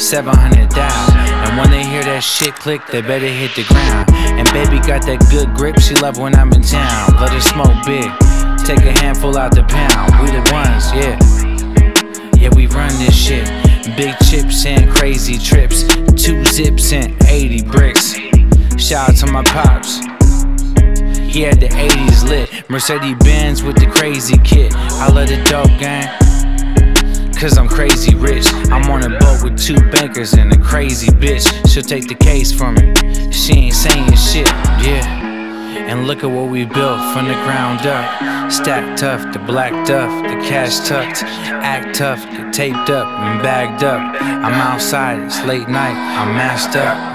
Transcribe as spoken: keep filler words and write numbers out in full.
seven hundred down. And when they hear that shit click, they better hit the ground. And baby got that good grip, she love when I'm in town. Let her smoke big, take a handful out the pound. We the ones, yeah. Yeah, we run this shit. Big chips and crazy trips. Two zips and eighty bricks. Shout out to my pops. He had the eighties lit. Mercedes Benz with the crazy kit. I love the dope gang, cause I'm crazy rich. I'm on a boat with two bankers and a crazy bitch. She'll take the case from me. She ain't saying shit, yeah. And look at what we built from the ground up. Stacked tough, the black duff, the cash tucked. Act tough, get taped up and bagged up. I'm outside, it's late night, I'm masked up.